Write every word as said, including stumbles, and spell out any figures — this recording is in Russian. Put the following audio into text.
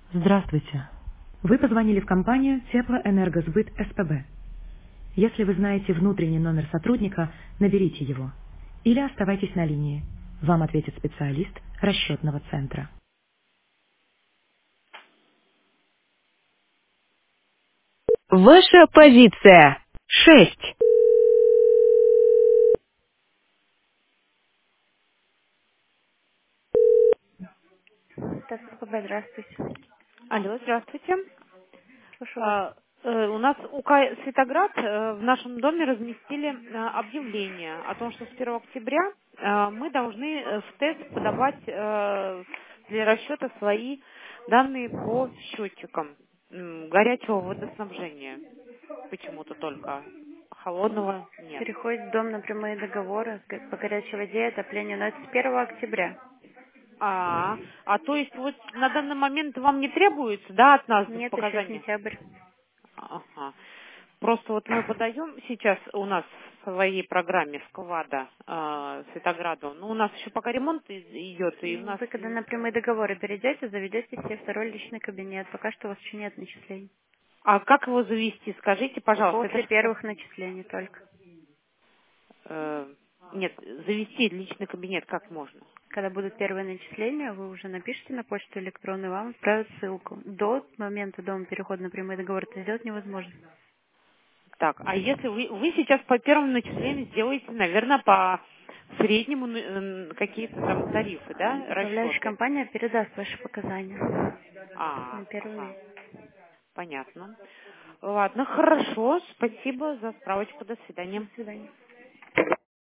Здравствуйте. Вы позвонили в компанию Теплоэнергосбыт СПБ. Если вы знаете внутренний номер сотрудника, наберите его. Или оставайтесь на линии. Вам ответит специалист расчетного центра. Ваша позиция. Шесть. Так, СПБ, здравствуйте. Алло, здравствуйте. Слушаю вас. А, э, У нас у УК «Светоград» э, в нашем доме разместили э, объявление о том, что с первого октября э, мы должны э, в тест подавать э, для расчета свои данные по счетчикам м, горячего водоснабжения. Почему-то только холодного нет. Переходит в дом на прямые договоры г- по горячей воде и отоплению, но это с первого октября. А, а то есть вот на данный момент вам не требуется, да, от нас Нет, еще показания? сентябрь. Ага. Просто вот мы подаем сейчас у нас в своей программе вклада э, Светограду, но у нас еще пока ремонт и- идет, и у Ну, нас... Вы когда м, на прямые договоры перейдете, заведете себе второй личный кабинет. Пока что у вас еще нет начислений. А как его завести, скажите, пожалуйста, это После ж как... первых начислений только. э, нет, завести личный кабинет как можно? Когда будут первые начисления, вы уже напишите на почту электронную, вам отправят ссылку. До момента дома перехода на прямые договоры это сделать невозможно. Так, а если вы, вы сейчас по первому начислению сделаете, наверное, по среднему э, какие-то там тарифы, да, Управляющая расчеты? компания передаст ваши показания А, на первый ага, месяц. понятно. Ладно, хорошо, спасибо за справочку, до До свидания. свидания.